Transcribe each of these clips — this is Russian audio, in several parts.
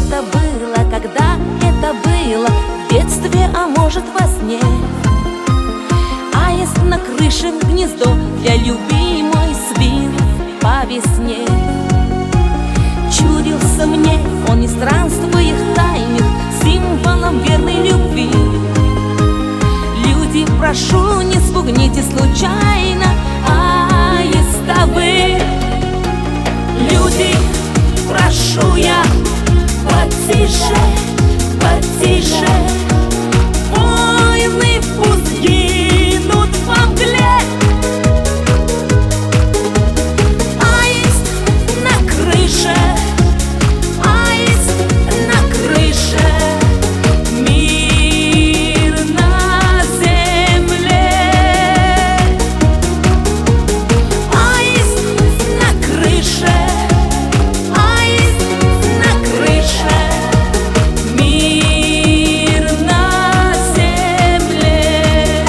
это было, когда это было, в детстве, а может во сне. Аист на крыше гнездо для любимой свил по весне. Чудился мне он из странствует тайных, символом верной любви. Люди, прошу, не спугните случайно аиста вы. Люди, прошу я, потише, потише. Воины пусть гинут во мгле. Аист на крыше, аист на крыше. Мир на земле. Аист на крыше, аист на крыше. Мир на земле.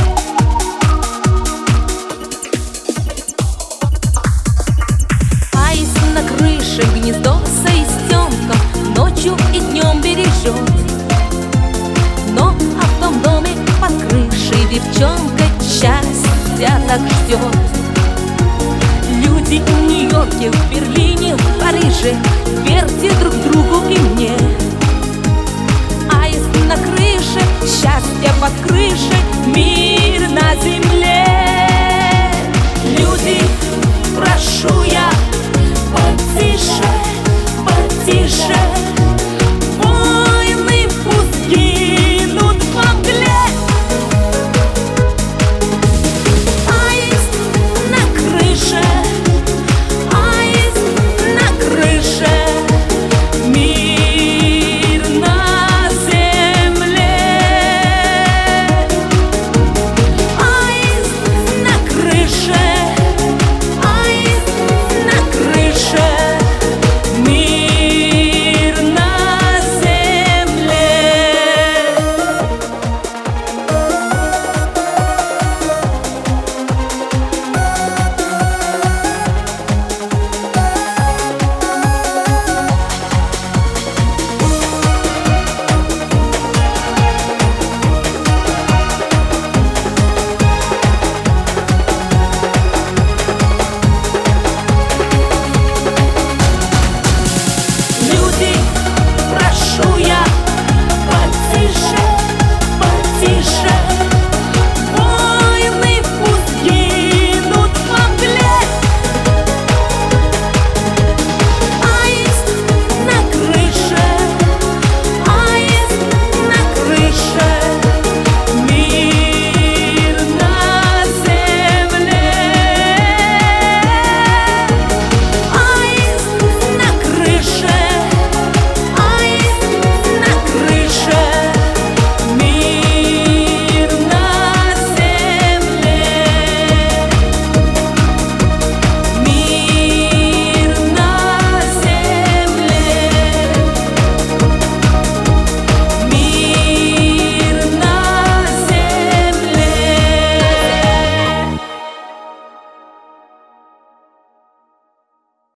Аист на крыше гнездо с аистенком ночью и днем бережет. Но а в том доме под крышей девчонка счастья так ждет. Люди в Нью-Йорке, в Берлине, в Париже, верьте друг другу и мне. Аист на крыше, счастье под крышей, мир на земле. Люди, прошу я, потише, потише.